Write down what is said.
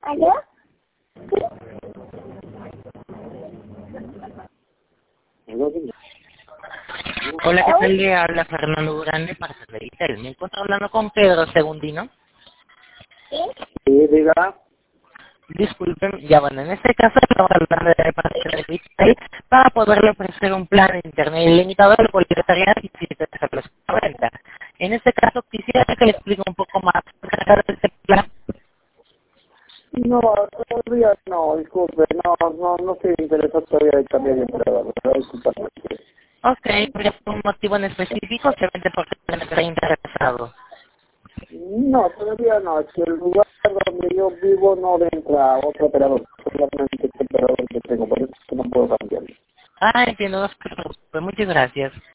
¿Aló? Hola, ¿qué tal? Le habla Fernando Grande para Satelitel. Me encuentro hablando con Pedro Segundino. ¿Sí? Sí, diga. Disculpen, ya bueno, en este caso estamos hablando de parte de Retail para poderle ofrecer un plan de internet ilimitado al cual estaría difícil de hacerlo a venta. En este caso quisiera que le explique un poco más acerca de este plan. No, todavía no, disculpe, no estoy interesado todavía de cambiar de operador, ¿verdad? Disculpa. Ok, ¿por un motivo en específico? Simplemente porque no está interesado. No, todavía no, es que el lugar donde yo vivo no entra otro operador, solamente este operador que tengo, por eso no puedo cambiar. Ah, entiendo, no se preocupe. Muchas gracias.